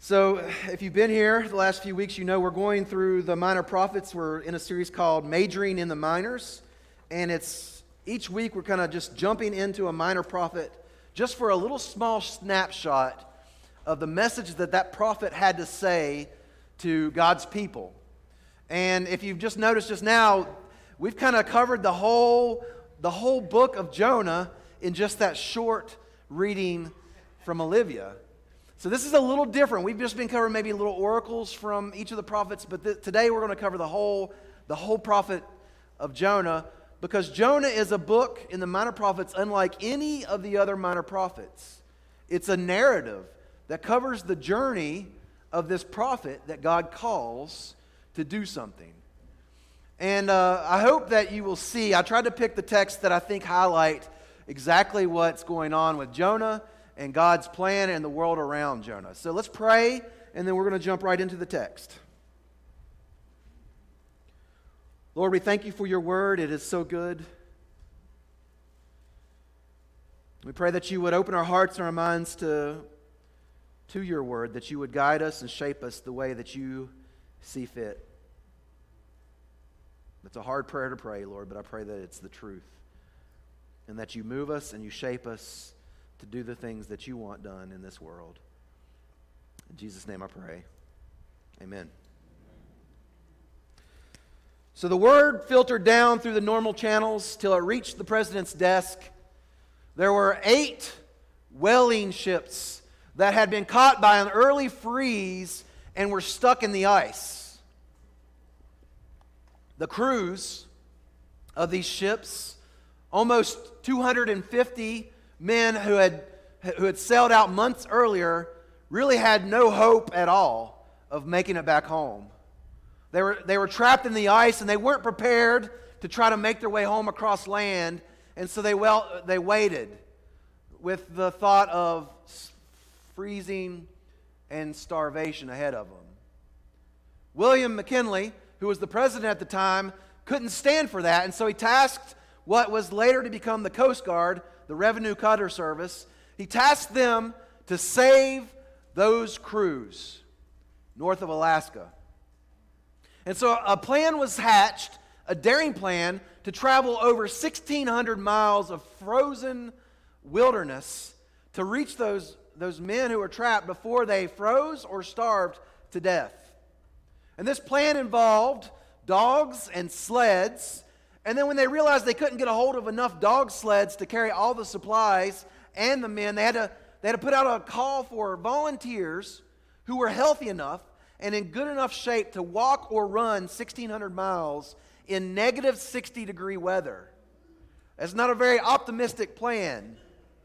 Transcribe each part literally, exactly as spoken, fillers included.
So, if you've been here the last few weeks, you know we're going through the minor prophets. We're in a series called Majoring in the Minors, and it's each week we're kind of just jumping into a minor prophet just for a little small snapshot of the message that that prophet had to say to God's people. And if you've just noticed just now, we've kind of covered the whole the whole book of Jonah in just that short reading from Olivia. So this is a little different. We've just been covering maybe little oracles from each of the prophets, but th- today we're going to cover the whole, the whole prophet of Jonah, because Jonah is a book in the minor prophets unlike any of the other minor prophets. It's a narrative that covers the journey of this prophet that God calls to do something. And uh, I hope that you will see, I tried to pick the texts that I think highlight exactly what's going on with Jonah and God's plan and the world around Jonah. So let's pray, and then we're going to jump right into the text. Lord, we thank you for your word. It is so good. We pray that you would open our hearts and our minds to, to your word, that you would guide us and shape us the way that you see fit. It's a hard prayer to pray, Lord, but I pray that it's the truth, and that you move us and you shape us to do the things that you want done in this world. In Jesus' name I pray. Amen. So the word filtered down through the normal channels till it reached the president's desk. There were eight whaling ships that had been caught by an early freeze and were stuck in the ice. The crews of these ships, almost two hundred fifty men who had who had sailed out months earlier, really had no hope at all of making it back home. They were they were trapped in the ice, and they weren't prepared to try to make their way home across land, and so they well they waited with the thought of freezing and starvation ahead of them. William McKinley, who was the president at the time, couldn't stand for that, and so he tasked what was later to become the Coast Guard, the Revenue Cutter Service. He tasked them to save those crews north of Alaska. And so a plan was hatched, a daring plan, to travel over sixteen hundred miles of frozen wilderness to reach those, those men who were trapped before they froze or starved to death. And this plan involved dogs and sleds. And then when they realized they couldn't get a hold of enough dog sleds to carry all the supplies and the men, they had to, they had to put out a call for volunteers who were healthy enough and in good enough shape to walk or run sixteen hundred miles in negative sixty degree weather. That's not a very optimistic plan.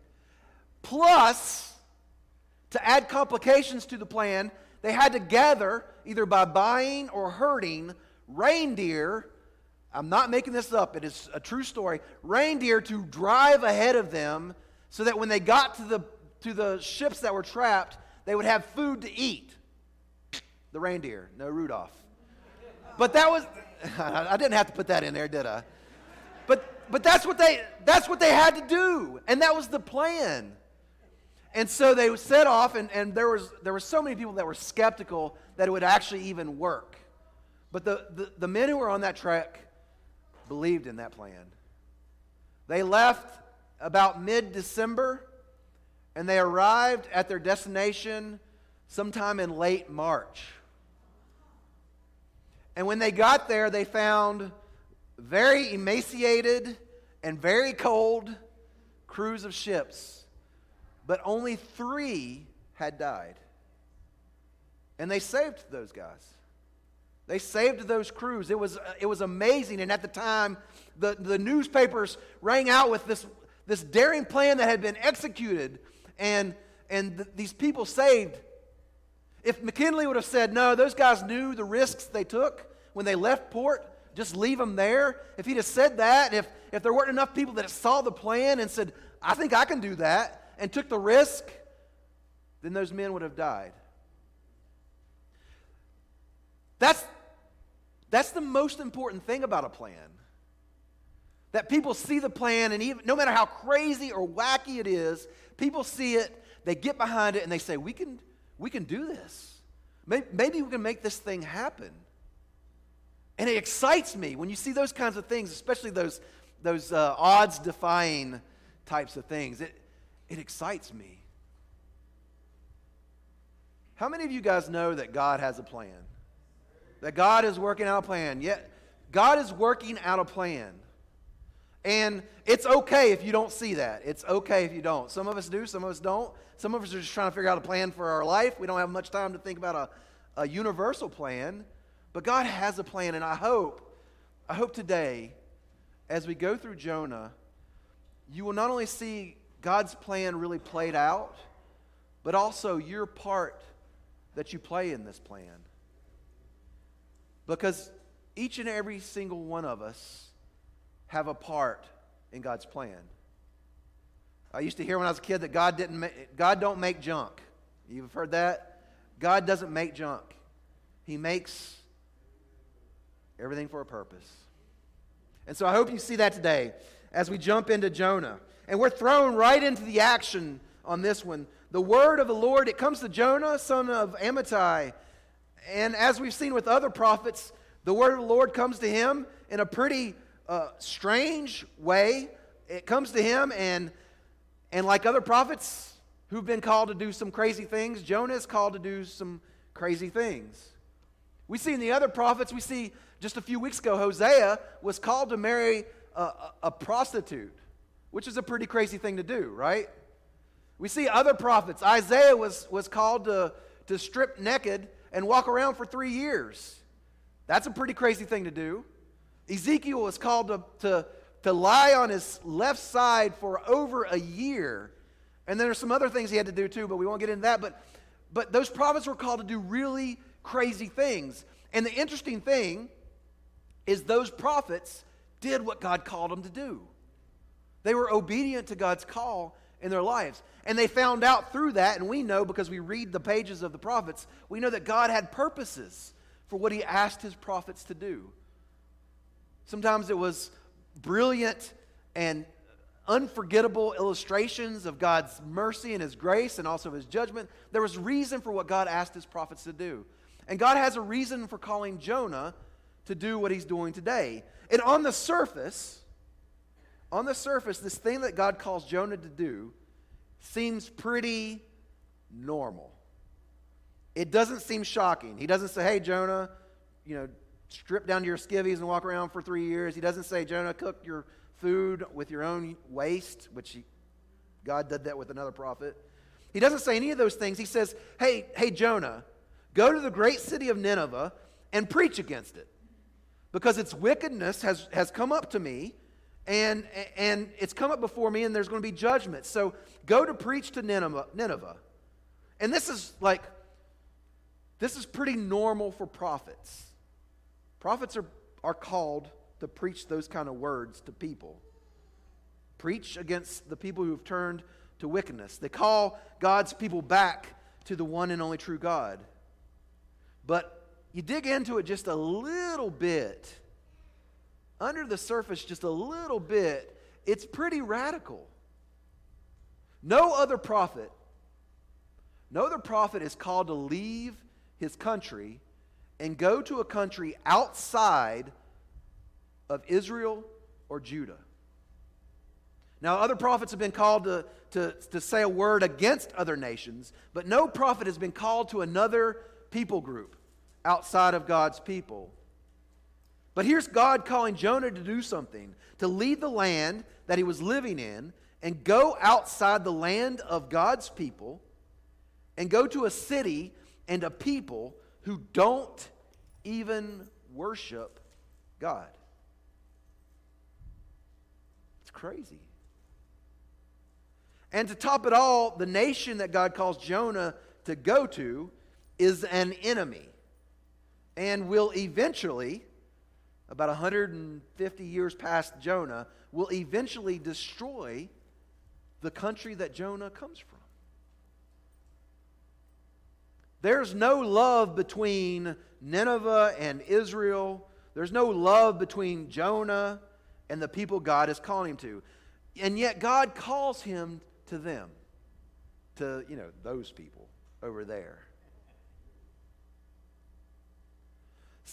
Plus, to add complications to the plan, they had to gather, either by buying or herding, reindeer. I'm not making this up. It is a true story. Reindeer to drive ahead of them so that when they got to the to the ships that were trapped, they would have food to eat. The reindeer, no Rudolph. But that was I didn't have to put that in there, did I? But but that's what they that's what they had to do, and that was the plan. And so they set off, and, and there was there were so many people that were skeptical that it would actually even work. But the, the, the men who were on that trek believed in that plan. They left about mid-December, and they arrived at their destination sometime in late March. And when they got there, they found very emaciated and very cold crews of ships, but only three had died. And they saved those guys. They saved those crews. It was it was amazing. And at the time, the, the newspapers rang out with this, this daring plan that had been executed, and, and th- these people saved. If McKinley would have said, no, those guys knew the risks they took when they left port, just leave them there. If he'd have said that, if, if there weren't enough people that saw the plan and said, I think I can do that, and took the risk, then those men would have died. That's That's the most important thing about a plan. That people see the plan, and even no matter how crazy or wacky it is, people see it, they get behind it, and they say, we can, we can do this. Maybe, maybe we can make this thing happen. And it excites me when you see those kinds of things, especially those, those uh, odds-defying types of things. It, it excites me. How many of you guys know that God has a plan? That God is working out a plan. Yet, God is working out a plan. And it's okay if you don't see that. It's okay if you don't. Some of us do, some of us don't. Some of us are just trying to figure out a plan for our life. We don't have much time to think about a, a universal plan. But God has a plan, and I hope, I hope today, as we go through Jonah, you will not only see God's plan really played out, but also your part that you play in this plan. Because each and every single one of us have a part in God's plan. I used to hear when I was a kid that God didn't make, God don't make junk. You've heard that? God doesn't make junk. He makes everything for a purpose. And so I hope you see that today as we jump into Jonah. And we're thrown right into the action on this one. The word of the Lord, it comes to Jonah, son of Amittai. And as we've seen with other prophets, the word of the Lord comes to him in a pretty uh, strange way. It comes to him, and, and like other prophets who've been called to do some crazy things, Jonah is called to do some crazy things. We see in the other prophets, we see just a few weeks ago, Hosea was called to marry a, a, a prostitute, which is a pretty crazy thing to do, right? We see other prophets. Isaiah was, was called to, to strip naked and walk around for three years. That's a pretty crazy thing to do. Ezekiel was called to, to, to lie on his left side for over a year. And then there's some other things he had to do too, but we won't get into that. But, but those prophets were called to do really crazy things. And the interesting thing is those prophets did what God called them to do. They were obedient to God's call in their lives. And they found out through that, and we know because we read the pages of the prophets, we know that God had purposes for what he asked his prophets to do. Sometimes it was brilliant and unforgettable illustrations of God's mercy and his grace and also his judgment. There was reason for what God asked his prophets to do. And God has a reason for calling Jonah to do what he's doing today. And on the surface, on the surface, this thing that God calls Jonah to do seems pretty normal. It doesn't seem shocking. He doesn't say, hey, Jonah, you know, strip down to your skivvies and walk around for three years. He doesn't say, Jonah, cook your food with your own waste, which he, God did that with another prophet. He doesn't say any of those things. He says, hey, hey, Jonah, go to the great city of Nineveh and preach against it, because its wickedness has, has come up to me, and, and it's come up before me, and there's going to be judgment. So go to preach to Nineveh. Nineveh. And this is like, this is pretty normal for prophets. Prophets are, are called to preach those kind of words to people. Preach against the people who have turned to wickedness. They call God's people back to the one and only true God. But you dig into it just a little bit, under the surface just a little bit, it's pretty radical. No other prophet, no other prophet is called to leave his country and go to a country outside of Israel or Judah. Now, other prophets have been called to, to, to say a word against other nations, but no prophet has been called to another people group outside of God's people. But here's God calling Jonah to do something, to leave the land that he was living in and go outside the land of God's people and go to a city and a people who don't even worship God. It's crazy. And to top it all, the nation that God calls Jonah to go to is an enemy and will eventually, about one hundred fifty years past Jonah, will eventually destroy the country that Jonah comes from. There's no love between Nineveh and Israel. There's no love between Jonah and the people God is calling him to. And yet God calls him to them, to, you know, those people over there.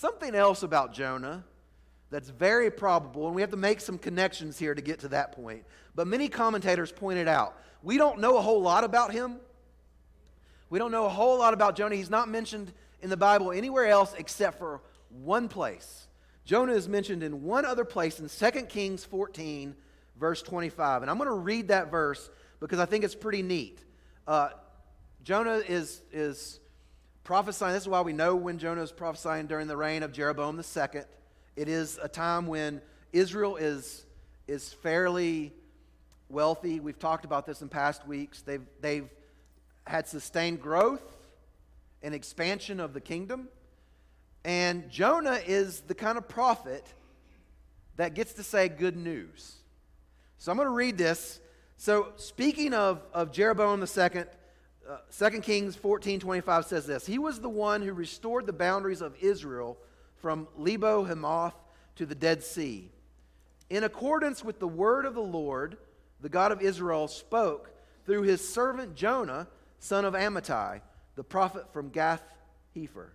something else about Jonah that's very probable, and we have to make some connections here to get to that point. But many commentators pointed out, we don't know a whole lot about him. We don't know a whole lot about Jonah. He's not mentioned in the Bible anywhere else except for one place. Jonah is mentioned in one other place in Second Kings fourteen, verse twenty-five. And I'm going to read that verse because I think it's pretty neat. Uh, Jonah is, is prophesying. This is why we know when Jonah is prophesying during the reign of Jeroboam the second. It is a time when Israel is, is fairly wealthy. We've talked about this in past weeks. They've, they've had sustained growth and expansion of the kingdom. And Jonah is the kind of prophet that gets to say good news. So I'm going to read this. So speaking of, of Jeroboam the second, uh, Second Kings fourteen twenty-five says this. He was the one who restored the boundaries of Israel from Lebo Hamath to the Dead Sea. In accordance with the word of the Lord, the God of Israel spoke through his servant Jonah, son of Amittai, the prophet from Gath-Hepher.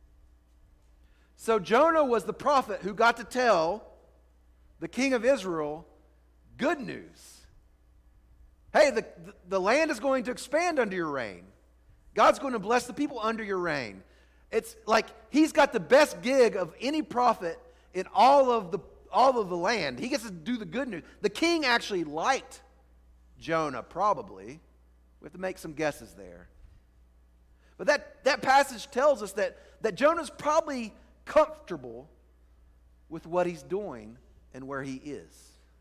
So Jonah was the prophet who got to tell the king of Israel good news. Hey, the, the, the land is going to expand under your reign. God's going to bless the people under your reign. It's like he's got the best gig of any prophet in all of the all of the land. He gets to do the good news. The king actually liked Jonah, probably. We have to make some guesses there. But that, that passage tells us that, that Jonah's probably comfortable with what he's doing and where he is.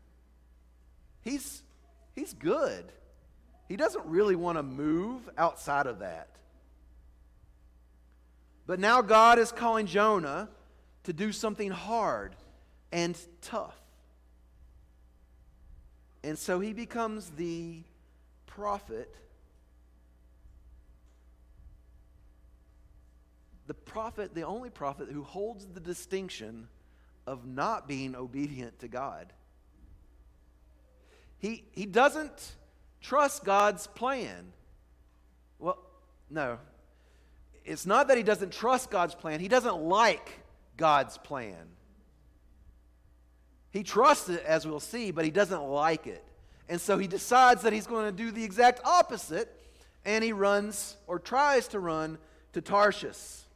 He's, he's good. He doesn't really want to move outside of that. But now God is calling Jonah to do something hard and tough. And so he becomes the prophet. The prophet, the only prophet who holds the distinction of not being obedient to God. He, he doesn't trust God's plan. Well, no. It's not that he doesn't trust God's plan. He doesn't like God's plan. He trusts it, as we'll see, but he doesn't like it. And so he decides that he's going to do the exact opposite, and he runs, or tries to run, to Tarshish.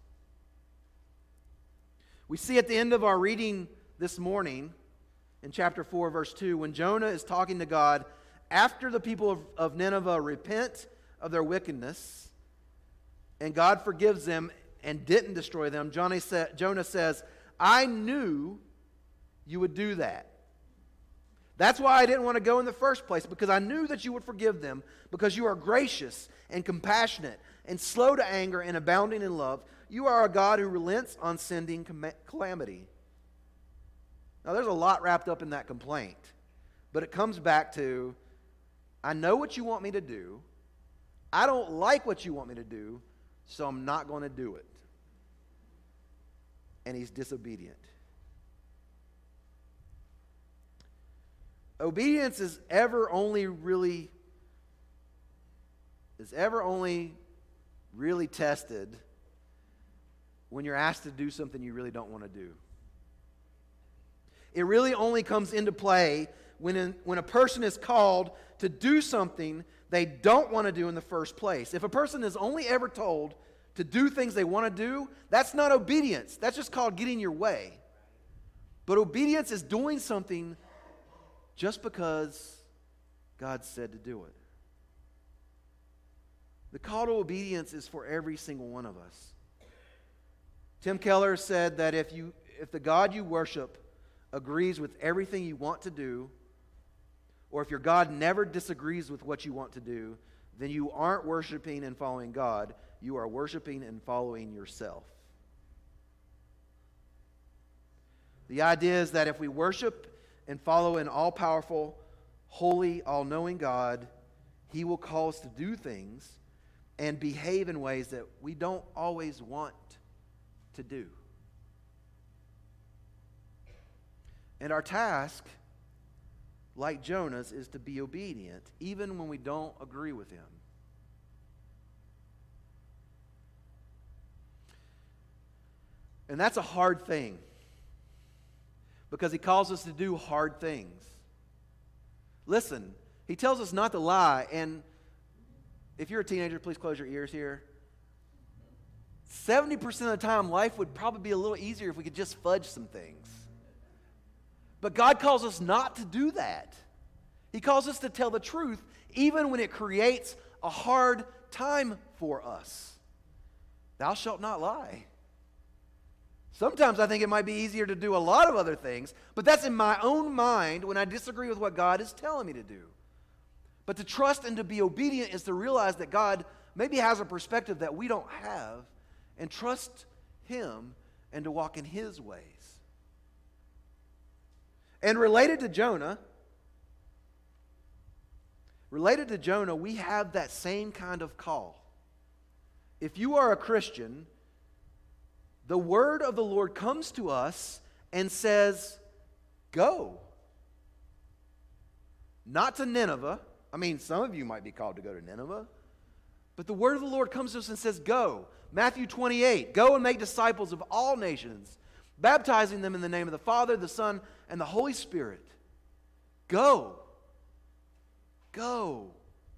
We see at the end of our reading this morning, in chapter four, verse two, when Jonah is talking to God, after the people of, of Nineveh repent of their wickedness, and God forgives them and didn't destroy them, Jonah, sa- Jonah says, I knew you would do that. That's why I didn't want to go in the first place, because I knew that you would forgive them, because you are gracious and compassionate and slow to anger and abounding in love. You are a God who relents on sending calamity. Now, there's a lot wrapped up in that complaint, but it comes back to, I know what you want me to do. I don't like what you want me to do, so I'm not going to do it. And he's disobedient. Obedience is ever only really is ever only really tested when you're asked to do something you really don't want to do. It really only comes into play when, in, when a person is called to do something they don't want to do in the first place. If a person is only ever told to do things they want to do, that's not obedience. That's just called getting your way. But obedience is doing something just because God said to do it. The call to obedience is for every single one of us. Tim Keller said that if you if the God you worship agrees with everything you want to do, or if your God never disagrees with what you want to do, then you aren't worshiping and following God. You are worshiping and following yourself. The idea is that if we worship and follow an all-powerful, holy, all-knowing God, He will call us to do things and behave in ways that we don't always want to do. And our task, like Jonah's, is to be obedient, even when we don't agree with him. And that's a hard thing, because he calls us to do hard things. Listen, he tells us not to lie, and if you're a teenager, please close your ears here. seventy percent of the time, life would probably be a little easier if we could just fudge some things. But God calls us not to do that. He calls us to tell the truth, even when it creates a hard time for us. Thou shalt not lie. Sometimes I think it might be easier to do a lot of other things, but that's in my own mind when I disagree with what God is telling me to do. But to trust and to be obedient is to realize that God maybe has a perspective that we don't have, and trust Him and to walk in His ways. And related to Jonah, related to Jonah, we have that same kind of call. If you are a Christian, the word of the Lord comes to us and says, go. Not to Nineveh. I mean, some of you might be called to go to Nineveh. But the word of the Lord comes to us and says, go. Matthew twenty-eight, go and make disciples of all nations, baptizing them in the name of the Father, the Son, and the Holy Spirit. Go. Go.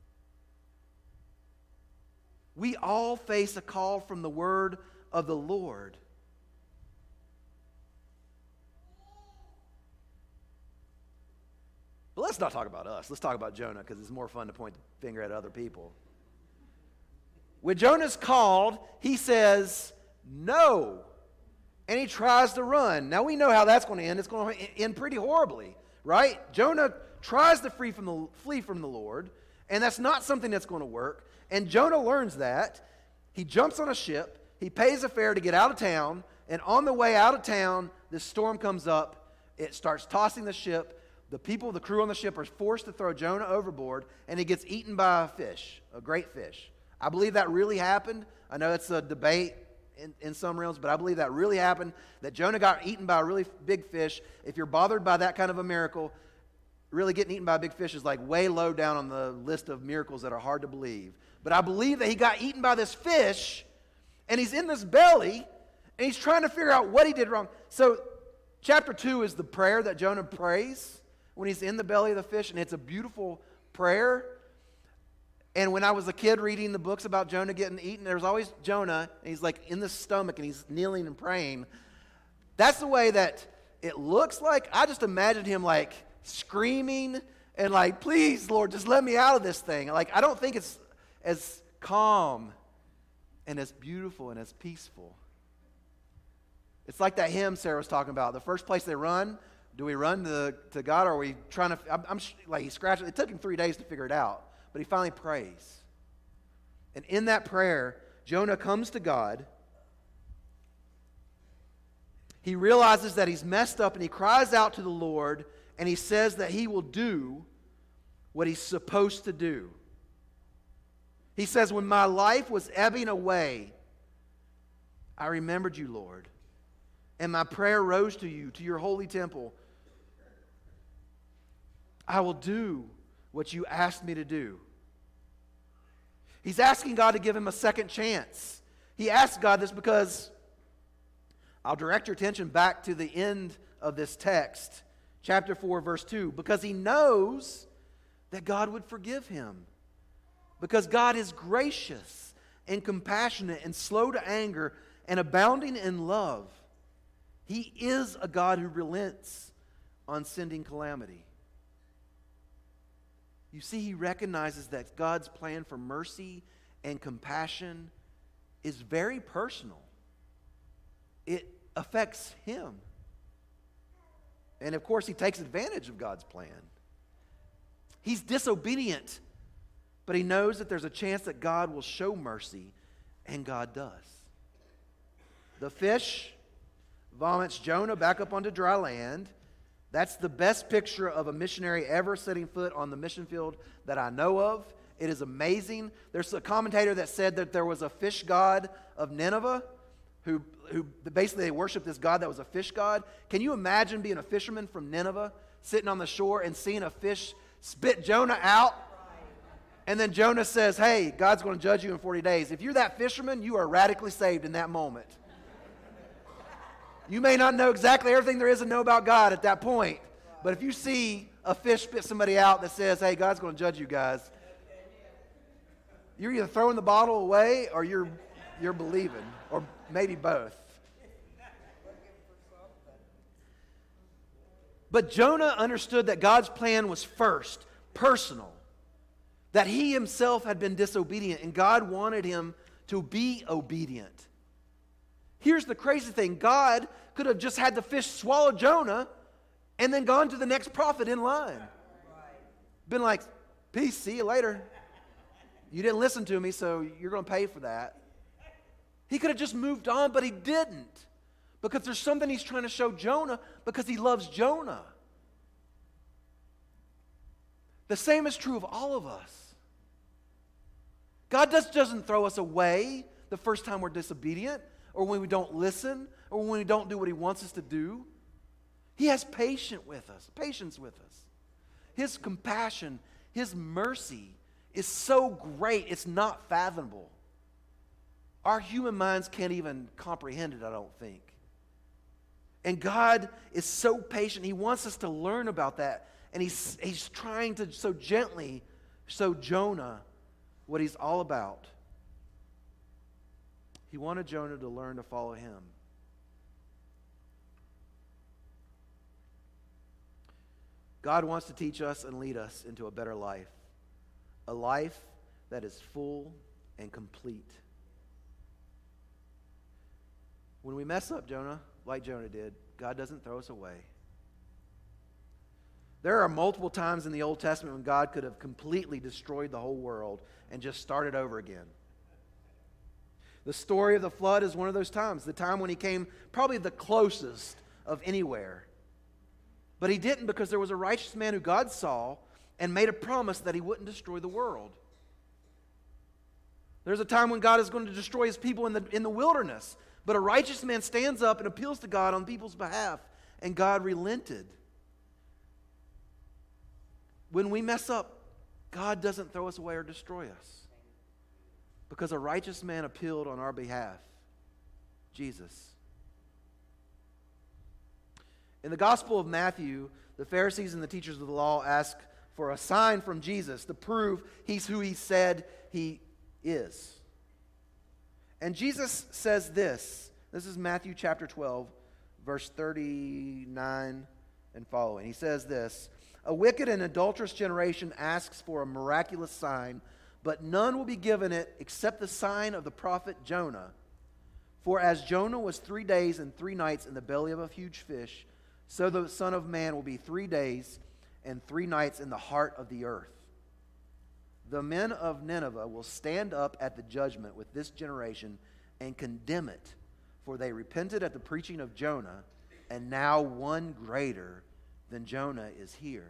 We all face a call from the word of the Lord. But let's not talk about us. Let's talk about Jonah, because it's more fun to point the finger at other people. When Jonah's called, he says, no. And he tries to run. Now we know how that's going to end. It's going to end pretty horribly, right? Jonah tries to flee from the, flee from the Lord, and that's not something that's going to work. And Jonah learns that. He jumps on a ship. He pays a fare to get out of town. And on the way out of town, this storm comes up. It starts tossing the ship. The people, the crew on the ship, are forced to throw Jonah overboard, and he gets eaten by a fish, a great fish. I believe that really happened. I know it's a debate in, in some realms, but I believe that really happened, that Jonah got eaten by a really big fish. If you're bothered by that kind of a miracle, really getting eaten by a big fish is like way low down on the list of miracles that are hard to believe. But I believe that he got eaten by this fish, and he's in this belly, and he's trying to figure out what he did wrong. So chapter two is the prayer that Jonah prays when he's in the belly of the fish, and it's a beautiful prayer. And when I was a kid reading the books about Jonah getting eaten, there was always Jonah, and he's like in the stomach, and he's kneeling and praying. That's the way that it looks like. I just imagined him like screaming and like, please, Lord, just let me out of this thing. Like, I don't think it's as calm and as beautiful and as peaceful. It's like that hymn Sarah was talking about. The first place they run, do we run to, to God, or are we trying to, I'm, I'm like, he scratched it. It took him three days to figure it out, but he finally prays. And in that prayer, Jonah comes to God. He realizes that he's messed up, and he cries out to the Lord, and he says that he will do what he's supposed to do. He says, when my life was ebbing away, I remembered you, Lord, and my prayer rose to you, to your holy temple. I will do what you asked me to do. He's asking God to give him a second chance. He asks God this because, I'll direct your attention back to the end of this text, chapter four, verse two, because he knows that God would forgive him. Because God is gracious and compassionate and slow to anger and abounding in love. He is a God who relents on sending calamity. You see, he recognizes that God's plan for mercy and compassion is very personal. It affects him. And of course, he takes advantage of God's plan. He's disobedient, but he knows that there's a chance that God will show mercy, and God does. The fish vomits Jonah back up onto dry land. That's the best picture of a missionary ever setting foot on the mission field that I know of. It is amazing. There's a commentator that said that there was a fish god of Nineveh who, who basically they worshiped this god that was a fish god. Can you imagine being a fisherman from Nineveh, sitting on the shore and seeing a fish spit Jonah out? And then Jonah says, hey, God's going to judge you in forty days. If you're that fisherman, you are radically saved in that moment. You may not know exactly everything there is to know about God at that point. But if you see a fish spit somebody out that says, hey, God's going to judge you guys, you're either throwing the bottle away or you're, you're believing, or maybe both. But Jonah understood that God's plan was first, personal. That he himself had been disobedient and God wanted him to be obedient. Here's the crazy thing. God could have just had the fish swallow Jonah and then gone to the next prophet in line. Been like, peace, see you later. You didn't listen to me, so you're going to pay for that. He could have just moved on, but he didn't. Because there's something he's trying to show Jonah because he loves Jonah. The same is true of all of us. God just doesn't throw us away the first time we're disobedient, or when we don't listen, or when we don't do what he wants us to do. He has patience with us, patience with us. His compassion, his mercy is so great, it's not fathomable. Our human minds can't even comprehend it, I don't think. And God is so patient. He wants us to learn about that. And he's, he's trying to so gently show Jonah what he's all about. He wanted Jonah to learn to follow him. God wants to teach us and lead us into a better life. A life that is full and complete. When we mess up, Jonah, like Jonah did, God doesn't throw us away. There are multiple times in the Old Testament when God could have completely destroyed the whole world and just started over again. The story of the flood is one of those times, the time when he came probably the closest of anywhere. But he didn't, because there was a righteous man who God saw and made a promise that he wouldn't destroy the world. There's a time when God is going to destroy his people in the, in the wilderness. But a righteous man stands up and appeals to God on people's behalf, and God relented. When we mess up, God doesn't throw us away or destroy us, because a righteous man appealed on our behalf, Jesus. In the Gospel of Matthew, the Pharisees and the teachers of the law ask for a sign from Jesus to prove he's who he said he is. And Jesus says this. This is Matthew chapter twelve, verse thirty-nine and following. He says this: a wicked and adulterous generation asks for a miraculous sign, but none will be given it except the sign of the prophet Jonah. For as Jonah was three days and three nights in the belly of a huge fish, so the Son of Man will be three days and three nights in the heart of the earth. The men of Nineveh will stand up at the judgment with this generation and condemn it, for they repented at the preaching of Jonah, and now one greater than Jonah is here.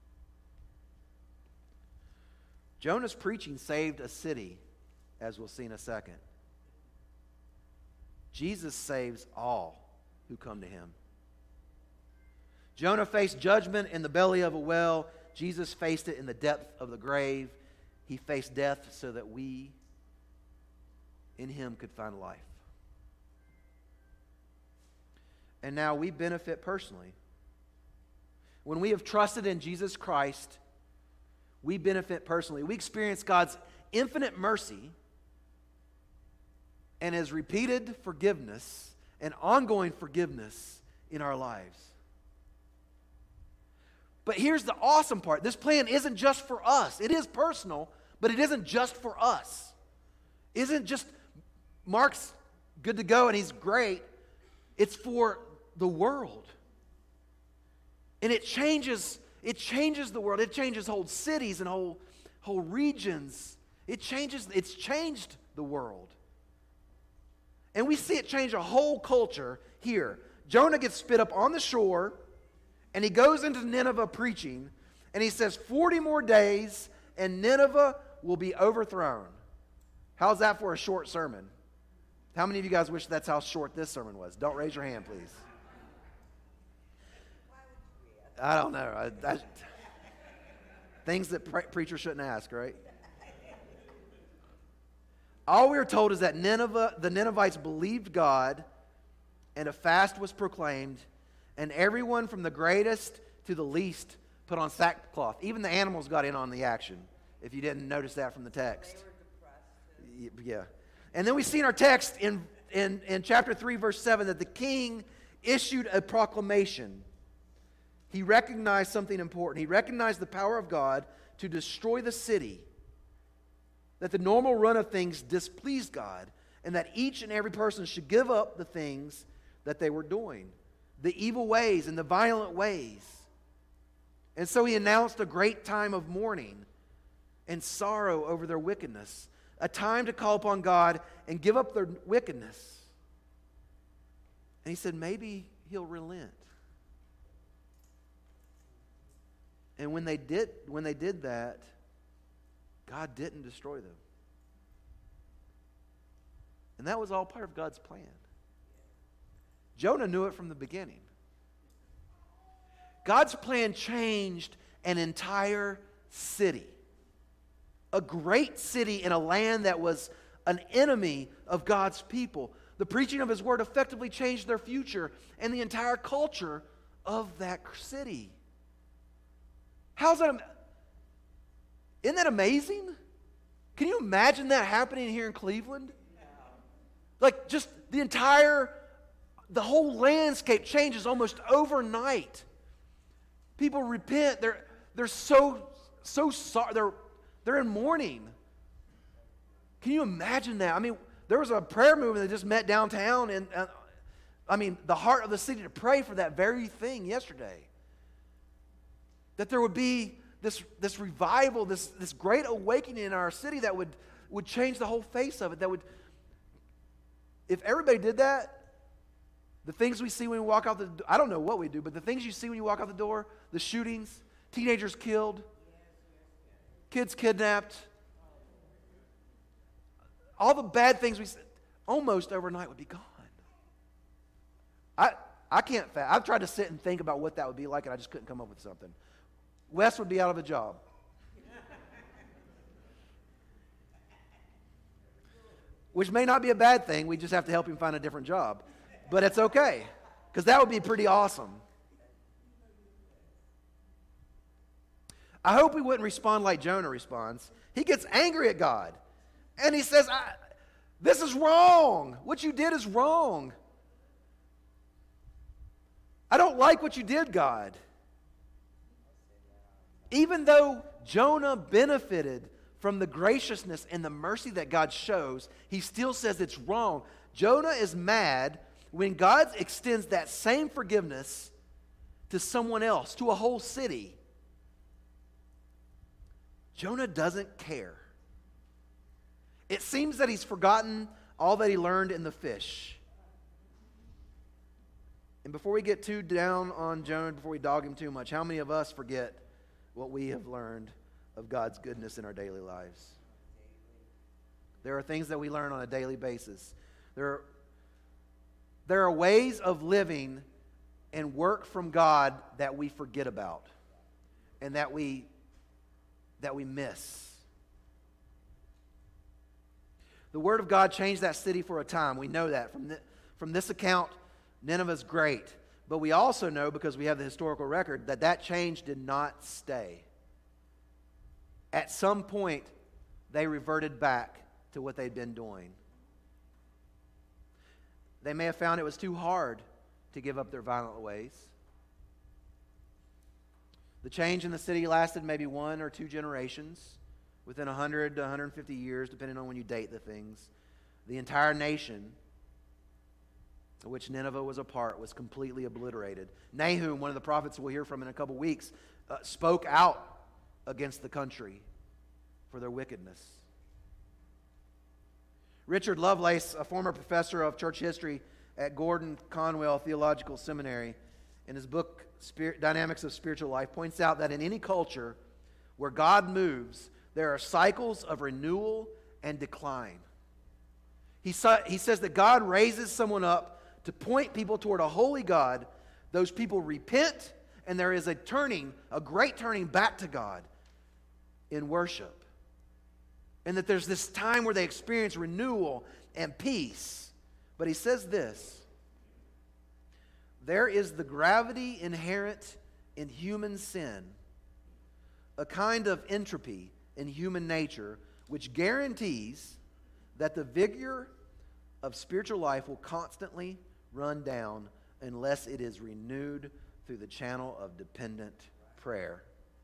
Jonah's preaching saved a city, as we'll see in a second. Jesus saves all who come to him. Jonah faced judgment in the belly of a whale. Jesus faced it in the depth of the grave. He faced death so that we, in him, could find life. And now we benefit personally. When we have trusted in Jesus Christ, we benefit personally. We experience God's infinite mercy and his repeated forgiveness and ongoing forgiveness in our lives. But here's the awesome part. This plan isn't just for us. It is personal, but it isn't just for us. It isn't just Mark's good to go and he's great. It's for the world. And it changes, it changes the world. It changes whole cities and whole, whole regions. It changes, it's changed the world. And we see it change a whole culture here. Jonah gets spit up on the shore, and he goes into Nineveh preaching, and he says forty more days and Nineveh will be overthrown. How's that for a short sermon? How many of you guys wish that's how short this sermon was? Don't raise your hand, please. I don't know. I, I, things that pre- preachers shouldn't ask, right? All we are told is that Nineveh, the Ninevites believed God, and a fast was proclaimed, and everyone from the greatest to the least put on sackcloth. Even the animals got in on the action, if you didn't notice that from the text. They were depressed. Yeah. And then we see in our text in, in, in chapter three, verse seven, that the king issued a proclamation. He recognized something important. He recognized the power of God to destroy the city, that the normal run of things displeased God, and that each and every person should give up the things that they were doing, the evil ways and the violent ways. And so he announced a great time of mourning and sorrow over their wickedness, a time to call upon God and give up their wickedness. And he said, maybe he'll relent. And when they did, when they did that, God didn't destroy them. And that was all part of God's plan. Jonah knew it from the beginning. God's plan changed an entire city. A great city in a land that was an enemy of God's people. The preaching of his word effectively changed their future and the entire culture of that city. How's that? Isn't that amazing? Can you imagine that happening here in Cleveland? Like just the entire, the whole landscape changes almost overnight. People repent. They're they're so so sorry. They're they're in mourning. Can you imagine that? I mean, there was a prayer movement that just met downtown, and uh, I mean, the heart of the city to pray for that very thing yesterday. That there would be this this revival, this this great awakening in our city that would would change the whole face of it. That would, if everybody did that, the things we see when we walk out the door, I don't know what we do, but the things you see when you walk out the door, the shootings, teenagers killed, kids kidnapped, all the bad things we see, almost overnight would be gone. I I can't, fa- I've tried to sit and think about what that would be like, and I just couldn't come up with something. Wes would be out of a job. Which may not be a bad thing. We just have to help him find a different job. But it's okay, because that would be pretty awesome. I hope we wouldn't respond like Jonah responds. He gets angry at God. And he says, I, this is wrong. What you did is wrong. I don't like what you did, God. Even though Jonah benefited from the graciousness and the mercy that God shows, he still says it's wrong. Jonah is mad when God extends that same forgiveness to someone else, to a whole city. Jonah doesn't care. It seems that he's forgotten all that he learned in the fish. And before we get too down on Jonah, before we dog him too much, how many of us forget what we have learned of God's goodness in our daily lives? There are things that we learn on a daily basis. There are, there are ways of living and work from God that we forget about and that we that we miss. The Word of God changed that city for a time. We know that. From, the, from this account, Nineveh's great. But we also know, because we have the historical record, that that change did not stay. At some point, they reverted back to what they'd been doing. They may have found it was too hard to give up their violent ways. The change in the city lasted maybe one or two generations, within one hundred to one hundred fifty years, depending on when you date the things. The entire nation, of which Nineveh was a part, was completely obliterated. Nahum, one of the prophets we'll hear from in a couple weeks, uh, spoke out against the country for their wickedness. Richard Lovelace, a former professor of church history at Gordon Conwell Theological Seminary, in his book Spirit, Dynamics of Spiritual Life, points out that in any culture where God moves, there are cycles of renewal and decline. He, sa- he says that God raises someone up to point people toward a holy God. Those people repent, and there is a turning, a great turning back to God in worship. And that there's this time where they experience renewal and peace. But he says this, there is the gravity inherent in human sin, a kind of entropy in human nature, which guarantees that the vigor of spiritual life will constantly run down unless it is renewed through the channel of dependent prayer.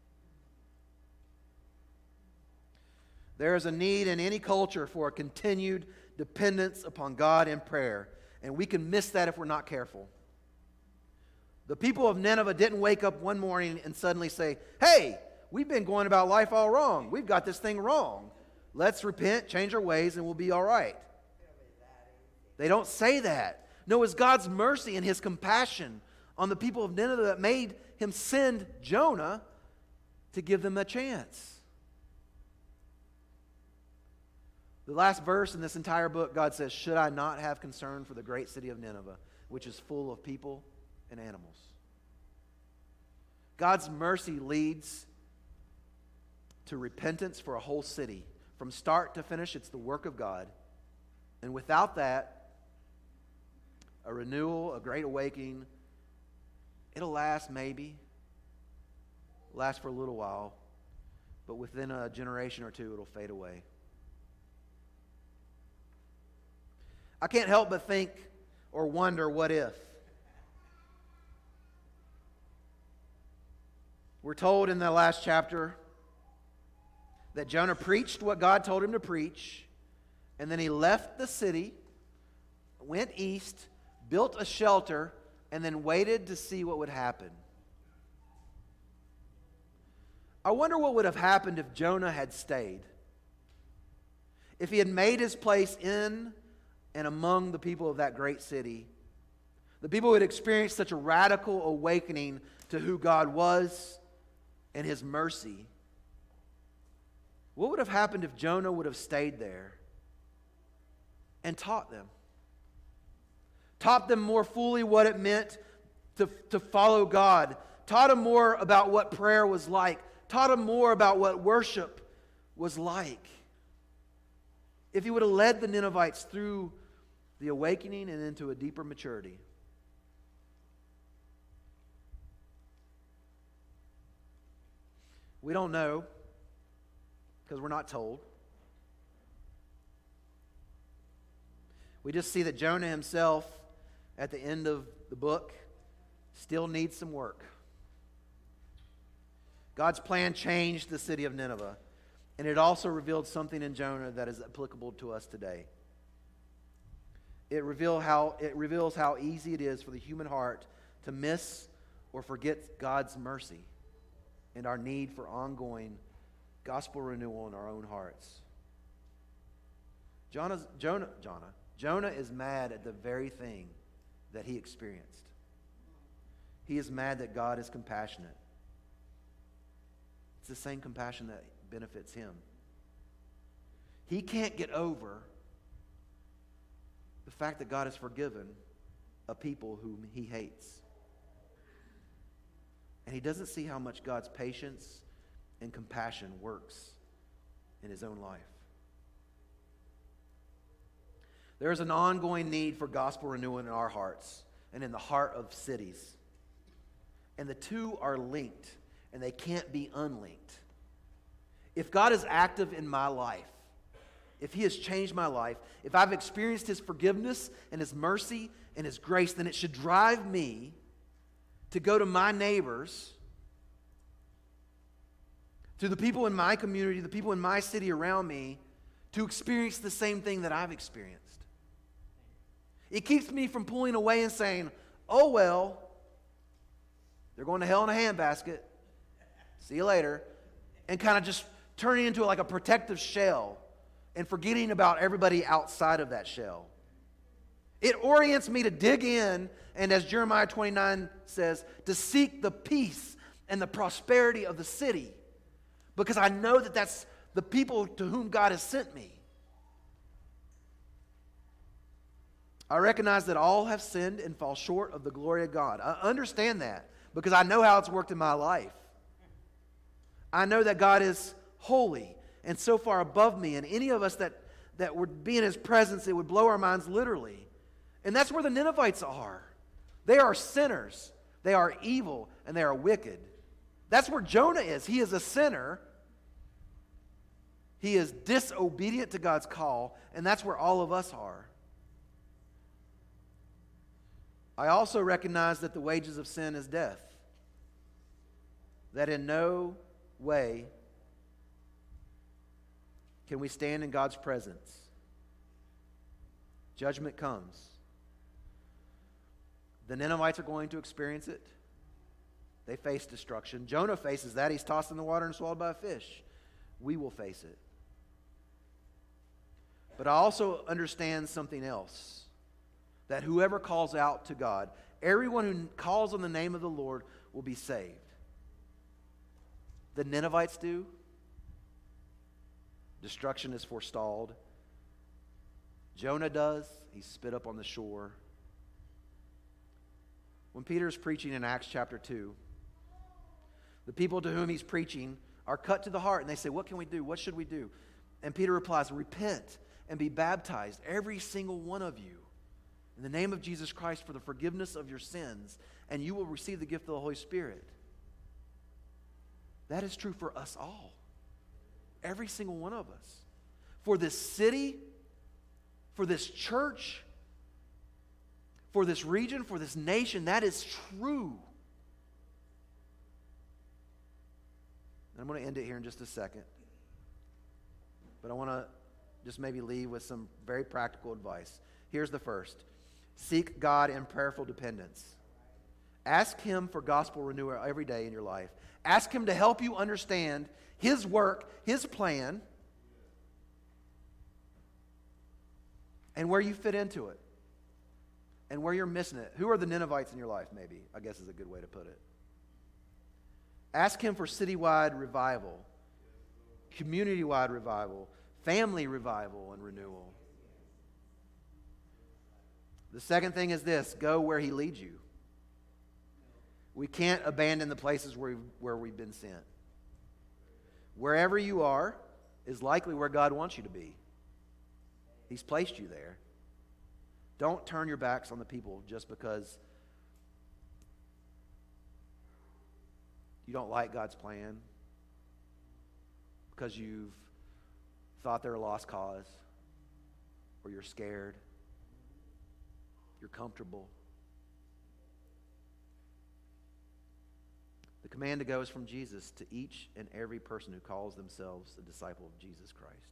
There is a need in any culture for a continued dependence upon God in prayer, and we can miss that if we're not careful. The people of Nineveh didn't wake up one morning and suddenly say, "Hey, we've been going about life all wrong. We've got this thing wrong. Let's repent, change our ways, and we'll be all right." They don't say that. No, it's God's mercy and His compassion on the people of Nineveh that made Him send Jonah to give them a chance. The last verse in this entire book, God says, "Should I not have concern for the great city of Nineveh, which is full of people and animals?" God's mercy leads to repentance for a whole city. From start to finish, it's the work of God. And without that, a renewal, a great awakening, it'll last maybe, last for a little while, but within a generation or two, it'll fade away. I can't help but think or wonder, what if? We're told in the last chapter that Jonah preached what God told him to preach, and then he left the city, went east, built a shelter, and then waited to see what would happen. I wonder what would have happened if Jonah had stayed. If he had made his place in and among the people of that great city, the people who had experienced such a radical awakening to who God was and His mercy. What would have happened if Jonah would have stayed there and taught them? Taught them more fully what it meant to, to follow God. Taught them more about what prayer was like. Taught them more about what worship was like. If he would have led the Ninevites through the awakening and into a deeper maturity. We don't know, because we're not told. We just see that Jonah himself, at the end of the book, still needs some work. God's plan changed the city of Nineveh, and it also revealed something in Jonah that is applicable to us today. It reveal how, it reveals how easy it is for the human heart to miss or forget God's mercy and our need for ongoing gospel renewal in our own hearts. Jonah's, Jonah, Jonah, Jonah is mad at the very thing that he experienced. He is mad that God is compassionate. It's the same compassion that benefits him. He can't get over the fact that God has forgiven a people whom he hates. And he doesn't see how much God's patience and compassion works in his own life. There is an ongoing need for gospel renewal in our hearts and in the heart of cities. And the two are linked, and they can't be unlinked. If God is active in my life, if He has changed my life, if I've experienced His forgiveness and His mercy and His grace, then it should drive me to go to my neighbors, to the people in my community, the people in my city around me, to experience the same thing that I've experienced. It keeps me from pulling away and saying, oh well, they're going to hell in a handbasket. See you later. And kind of just turning into like a protective shell and forgetting about everybody outside of that shell. It orients me to dig in, and as Jeremiah twenty-nine says, to seek the peace and the prosperity of the city, because I know that that's the people to whom God has sent me. I recognize that all have sinned and fall short of the glory of God. I understand that because I know how it's worked in my life. I know that God is holy and so far above me, and any of us that, that would be in His presence, it would blow our minds literally. And that's where the Ninevites are. They are sinners. They are evil, and they are wicked. That's where Jonah is. He is a sinner. He is disobedient to God's call, and that's where all of us are. I also recognize that the wages of sin is death. That in no way can we stand in God's presence. Judgment comes. The Ninevites are going to experience it. They face destruction. Jonah faces that. He's tossed in the water and swallowed by a fish. We will face it. But I also understand something else. That whoever calls out to God, everyone who calls on the name of the Lord will be saved. The Ninevites do. Destruction is forestalled. Jonah does. He's spit up on the shore. When Peter's preaching in Acts chapter two, the people to whom he's preaching are cut to the heart, and they say, what can we do? What should we do? And Peter replies, repent and be baptized, every single one of you, in the name of Jesus Christ for the forgiveness of your sins, and you will receive the gift of the Holy Spirit. That is true for us all. Every single one of us. For this city, for this church, for this region, for this nation, that is true. And I'm going to end it here in just a second. But I want to just maybe leave with some very practical advice. Here's the first. Seek God in prayerful dependence. Ask Him for gospel renewal every day in your life. Ask Him to help you understand His work, His plan, and where you fit into it, and where you're missing it. Who are the Ninevites in your life, maybe, I guess is a good way to put it. Ask Him for citywide revival, community-wide revival, family revival and renewal. The second thing is this: go where He leads you. We can't abandon the places where we've, where we've been sent. Wherever you are is likely where God wants you to be. He's placed you there. Don't turn your backs on the people just because you don't like God's plan, because you've thought they're a lost cause, or you're scared, you're comfortable. The command to go is from Jesus to each and every person who calls themselves a disciple of Jesus Christ.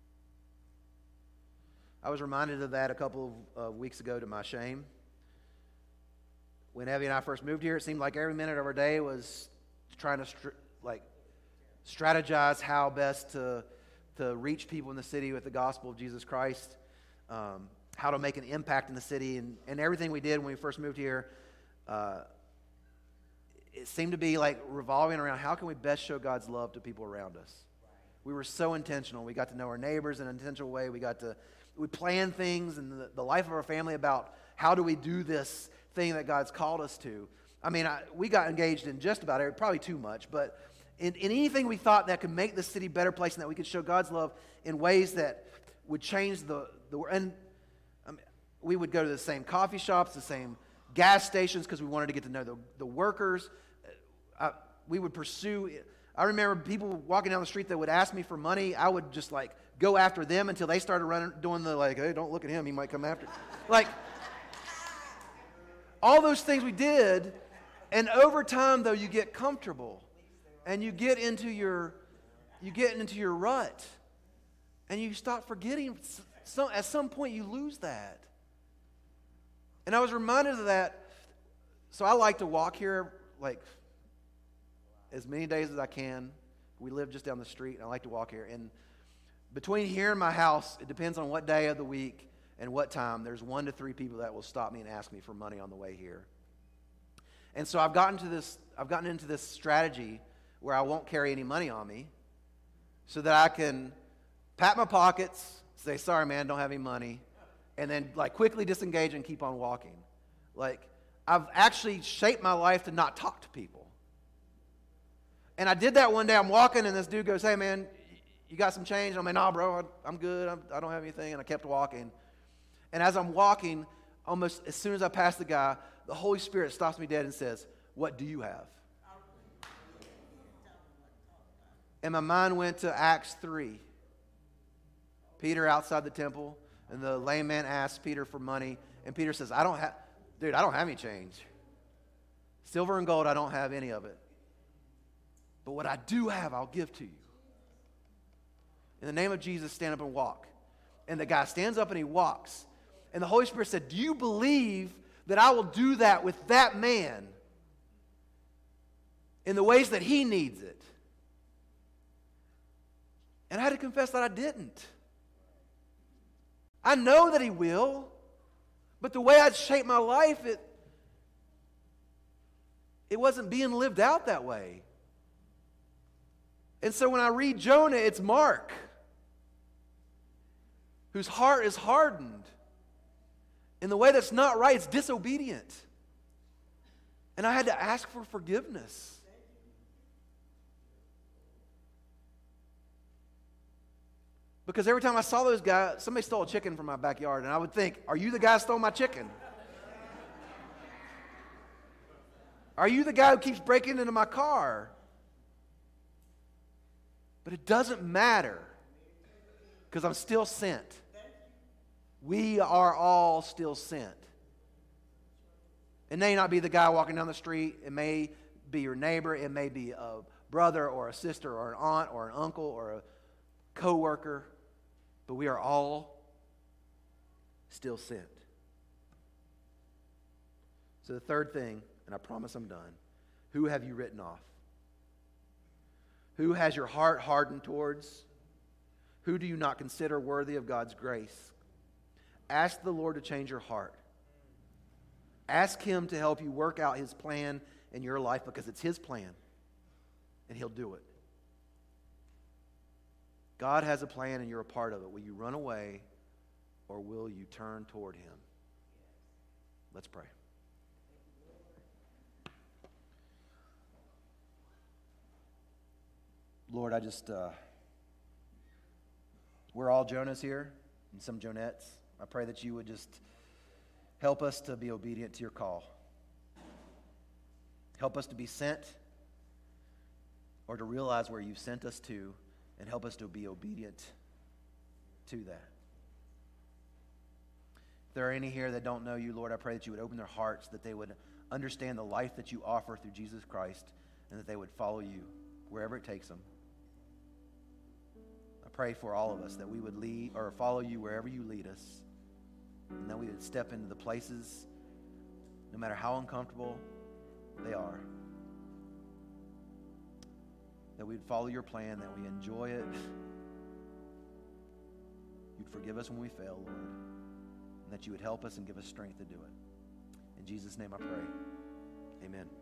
I was reminded of that a couple of uh, weeks ago, to my shame. When Evie and I first moved here, it seemed like every minute of our day was trying to str- like strategize how best to to reach people in the city with the gospel of Jesus Christ, um, how to make an impact in the city, and, and everything we did when we first moved here, uh, it seemed to be like revolving around how can we best show God's love to people around us. We were so intentional. We got to know our neighbors in an intentional way. We got to we planned things in the, the life of our family about how do we do this thing that God's called us to. I mean, I, we got engaged in just about every, probably too much, but in, in anything we thought that could make the city a better place and that we could show God's love in ways that would change the the and I mean, we would go to the same coffee shops, the same gas stations, because we wanted to get to know the, the workers. I, we would pursue. I remember people walking down the street that would ask me for money. I would just like go after them until they started running, doing the like, hey, don't look at him, he might come after. Like, all those things we did, and over time though, you get comfortable, and you get into your, you get into your rut, and you stop forgetting. Some, at some point, you lose that. And I was reminded of that. So I like to walk here like as many days as I can. We live just down the street, and I like to walk here. And between here and my house, it depends on what day of the week and what time, there's one to three people that will stop me and ask me for money on the way here. And so I've gotten to this, I've gotten into this strategy where I won't carry any money on me, so that I can pat my pockets, say, sorry man, don't have any money, and then like quickly disengage and keep on walking. Like, I've actually shaped my life to not talk to people. And I did that one day. I'm walking, and this dude goes, hey man, you got some change? I'm like, nah bro, I'm good, I'm, I don't have anything. And I kept walking. And as I'm walking, almost as soon as I pass the guy, the Holy Spirit stops me dead and says, what do you have? And my mind went to Acts three. Peter outside the temple, and the lame man asks Peter for money, and Peter says, I don't have, dude, I don't have any change. Silver and gold, I don't have any of it. But what I do have, I'll give to you. In the name of Jesus, stand up and walk. And the guy stands up and he walks. And the Holy Spirit said, do you believe that I will do that with that man in the ways that he needs it? And I had to confess that I didn't. I know that he will, but the way I'd shaped my life, it, it wasn't being lived out that way. And so when I read Jonah, it's Mark, whose heart is hardened. In the way that's not right, it's disobedient. And I had to ask for forgiveness. Because every time I saw those guys, somebody stole a chicken from my backyard, and I would think, are you the guy who stole my chicken? Are you the guy who keeps breaking into my car? But it doesn't matter, because I'm still sent. We are all still sent. It may not be the guy walking down the street. It may be your neighbor. It may be a brother or a sister or an aunt or an uncle or a co-worker. But we are all still sent. So the third thing, and I promise I'm done, who have you written off? Who has your heart hardened towards? Who do you not consider worthy of God's grace? Ask the Lord to change your heart. Ask Him to help you work out His plan in your life, because it's His plan, and He'll do it. God has a plan and you're a part of it. Will you run away, or will you turn toward Him? Let's pray. Lord, I just, uh, we're all Jonahs here and some Jonettes. I pray that you would just help us to be obedient to your call. Help us to be sent, or to realize where you've sent us to, and help us to be obedient to that. If there are any here that don't know you, Lord, I pray that you would open their hearts, that they would understand the life that you offer through Jesus Christ, and that they would follow you wherever it takes them. I pray for all of us that we would lead or follow you wherever you lead us, and that we would step into the places, no matter how uncomfortable they are, that we'd follow your plan, that we enjoy it. You'd forgive us when we fail, Lord, and that you would help us and give us strength to do it. In Jesus' name I pray. Amen.